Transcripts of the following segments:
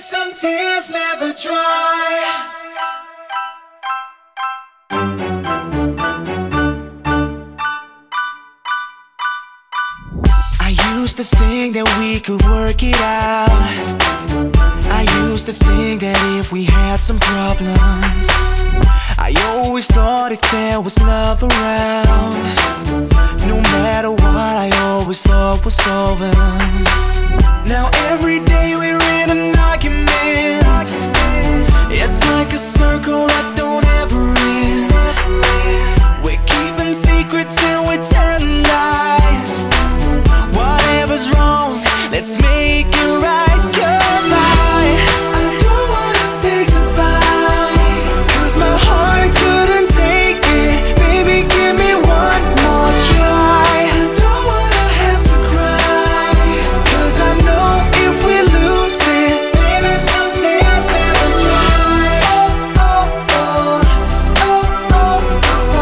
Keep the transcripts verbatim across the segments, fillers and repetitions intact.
some tears never dry. I used to think that we could work it out. I used to think that if we had some problems, I always thought if there was love around, no matter what, I always thought was solving. Now every day we're in an argument. It's like a circle that don't ever end. We're keeping secrets and we're telling lies. Whatever's wrong, let's make it right. Cause I, I don't wanna say goodbye, cause my heart couldn't take it. Baby, give me one more try. I don't wanna have to cry, cause I know if we lose it, baby, some tears never dry. Oh, oh, oh, oh, oh, oh,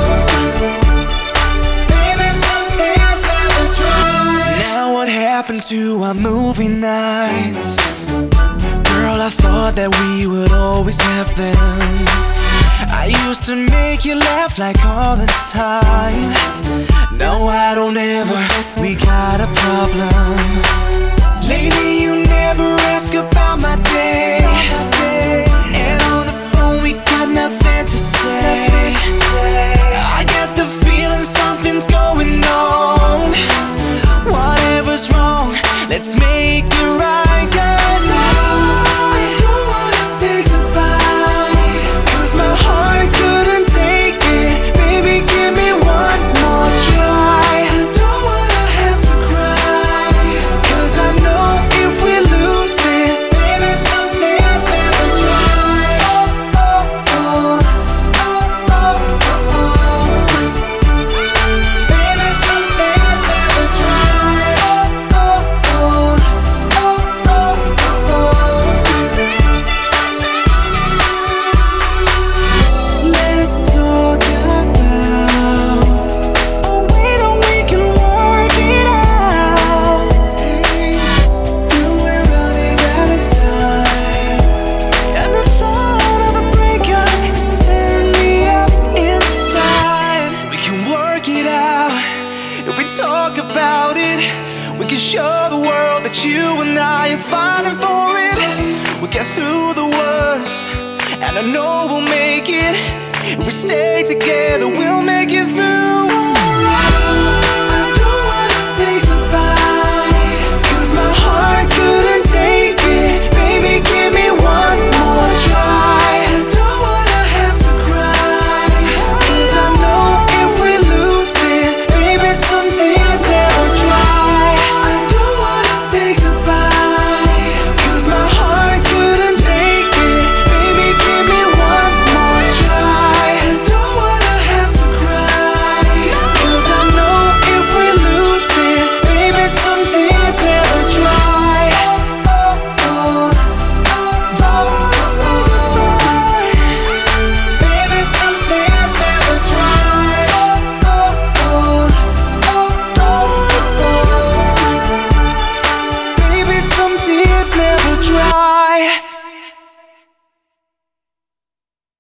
oh. Baby, some tears never dry. Now what happened to our movie nights? Girl, I thought that we would always have them. I used to make you laugh like all the time. Now I don't ever, we got a problem. Lately you never ask about my day, and on the phone we got nothing to say. I get the feeling something's going on. Whatever's wrong, let's make it right. Cause I don't wanna say goodbye, cause my heart couldn't take it. Baby, give me one more try. I don't wanna have to cry, cause I know if we lose it, baby, some tears never dry. Oh, oh, oh, oh, oh, oh, oh. Baby, some tears never dry. Oh, oh, oh, oh, oh, oh, oh. Let's talk about a way that we can work it out. Girl, we're running out of time, and the thought of a breakup is tearing me up inside. We can work it out if we talk about it. We can show the world that you and I are fighting for it. We'll get through the worst, and I know we'll make it. If we stay together, we'll make it through.